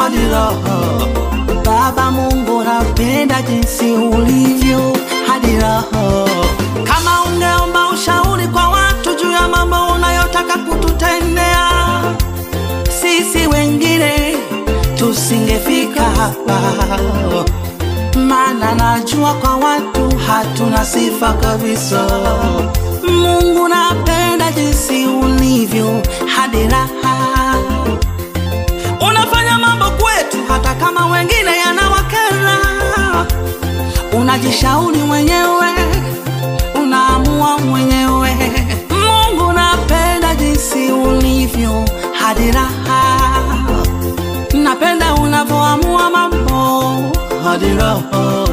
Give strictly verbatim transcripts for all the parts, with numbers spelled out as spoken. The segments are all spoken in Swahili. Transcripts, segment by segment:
hadi raha. Baba Mungu napenda jinsi ulivyo hadi raha. Kama ungeomba ushauri kwa watu juu ya mambo unayotaka kututendea, sisi wengine tusingefika hapa. Maana najua kwa watu hatuna sifa kabisa. Mungu napenda jinsi ulivyo hadi raha. Unafanya mambo kwetu hata kama wengine yanawakera. Unajishauri mwenyewe, unaamua mwenyewe. Mungu napenda jinsi ulivyo hadi raha. Napenda unavyoamua mambo hadi raha.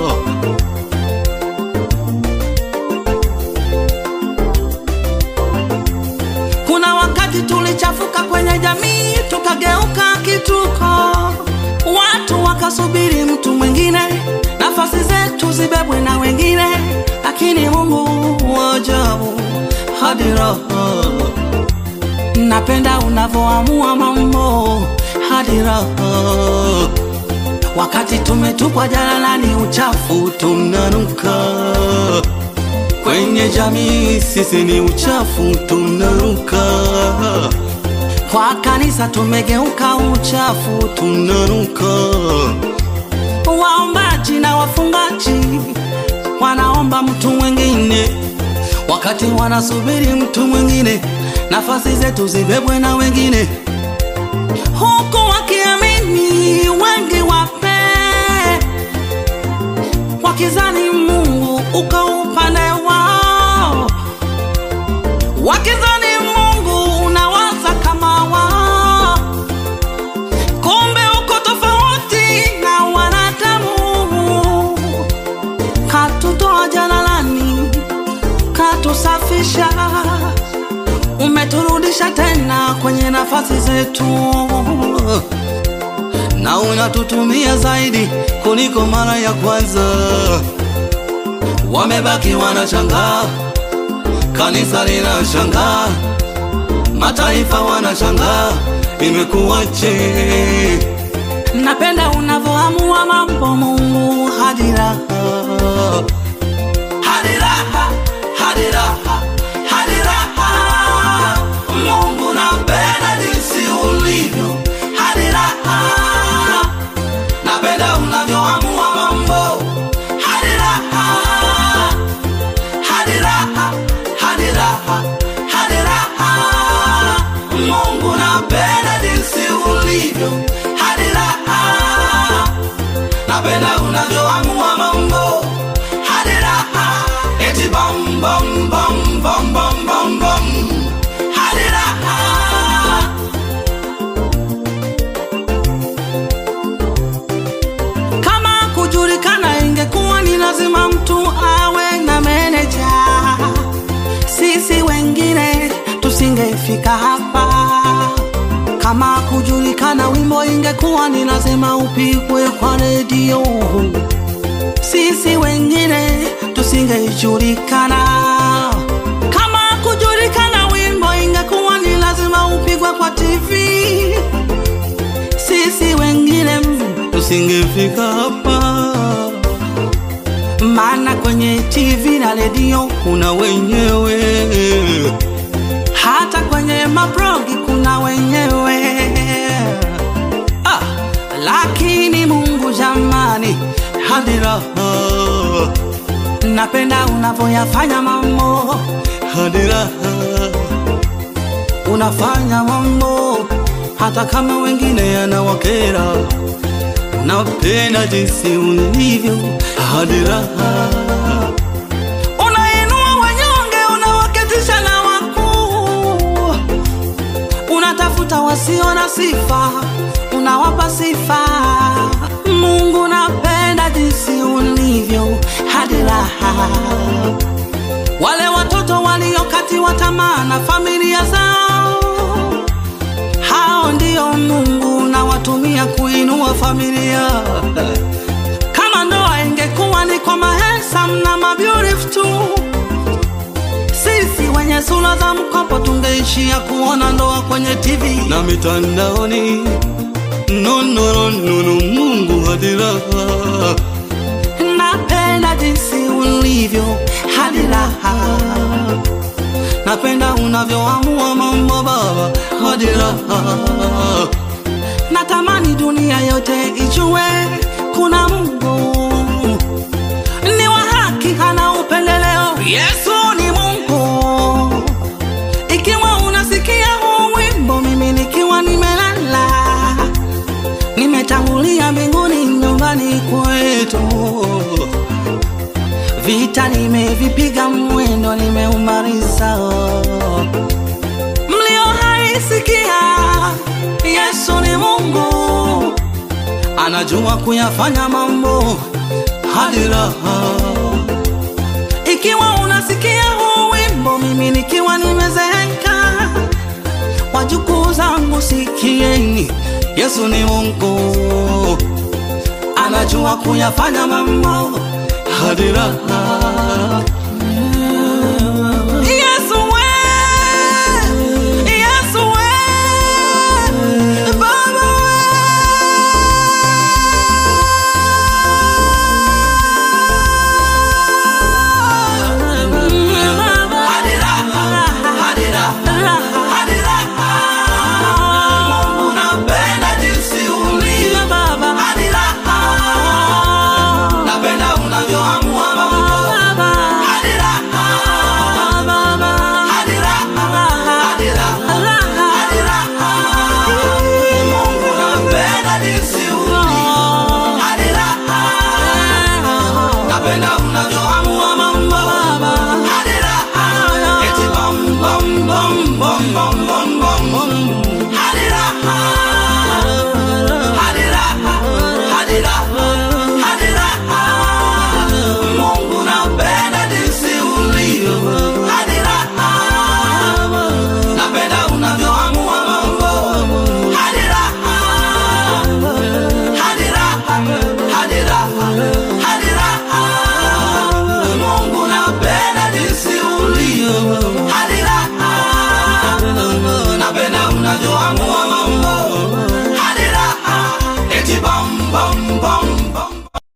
Kuna wakati tulichafuka kwenye jamii, tukageuka kituko. Watu wakasubiri mtu mwingine, nafasi zetu zibebwe na wengine. Lakini Mungu wa ajabu hadi raha. Napenda unavyoamua mambo hadi raha. Wakati tumetupwa jalalani uchafu tunanuka. Kwenye jamii sisi ni uchafu tunanuka. Kwa kanisa tumegeuka uchafu tunanuka. Waombaji na wafungaji wanaomba mtu mwingine, wakati wanasubiri mtu mwingine, nafasi zetu zibebwe na wengine. Huku wakiamini wengi wape, wakizani Mungu uko upande wao, wakizani Mungu unawaza kama wao. Kumbe uko tofauti na wanadamu. Katutoa jalalani, katusafisha, umeturudisha tena kwenye nafasi zetu. Na unatutumia zaidi kuliko mara ya kwanza. Wamebaki wanashangaa, kanisa linashangaa, mataifa wanashangaa, imekuwaje? Napenda unavyoamua mambo Mungu hadi raha. Hadi raha, hadi raha, hadi raha. Mungu napenda jinsi ulivyo hadi raha. Napenda unavyoamua mambo hadi raha. Hadi raha, hadi raha, hadi raha. Mungu napenda jinsi ulivyo hadi raha. Napenda unavyoamua mambo hadi raha. Eti bam bam bam bam bam bam bam hadi raha. Kama kujulikana ingekuwa ni lazima mtu awe na meneja, sisi wengine tusingefika hapa. Kama kujulikana wimbo ingekuwa ni lazima upigwe kwa redio, sisi wengine tusingejulikana. Kama kujulikana wimbo ingekuwa ni lazima upigwe kwa T V, sisi wengine tusingefika hapa. Maana kwenye T V na redio kuna wenyewe, hata kwenye mablogi kuna wenyewe. Ah, lakini Mungu jamani hadi raha. Napenda unavyoyafanya mambo hadi raha. Unafanya mambo hata kama wengine yanawakera. Napenda jinsi ulivyo hadi raha. Unainua wanyonge, unawaketisha na wakuu. Unatafuta wasio na sifa, unawapa sifa. Mungu napenda jinsi ulivyo hadi raha. Wale watoto waliokatiwa tamaa na familia zao, hao ndio Mungu na watumia kuinua familia. Kama ndoa ingekuwa ni kwa mahensam na mabeautiful tu, sisi wenye sura za mkopo tungeishia kuona ndoa kwenye T V na mitandaoni. No, no, no, no, no, Mungu hadi raha. Napenda jinsi ulivyo hadi raha. Napenda unavyoamua mambo baba hadi raha. Natamani dunia yote ijue kuna Mungu ni wa haki, hana upendeleo. Yesu ni Mungu. Ikiwa unasikia huu wimbo, mimi nikiwa nimelala, nimetangulia mbinguni nyumbani kwetu. Vita nimevipiga mwendo nimeumaliza. Mlio haisikia Yesu ni Mungu, anajua kuyafanya mambo hadi raha. Ikiwa unasikia huu wimbo, mimi nikiwa nimezeeka, wajukuu zangu sikieni, Yesu ni Mungu, anajua kuyafanya mambo hadi raha. Yesu we, Yesu we, Baba we. Hadi raha, hadi raha, hadi raha. Mungu napenda jinsi ulivyo Baba, hadi raha. Napenda unavyoamua mambo hadi raha. Hadi raha, hadi raha, hadi raha. Mungu napenda jinsi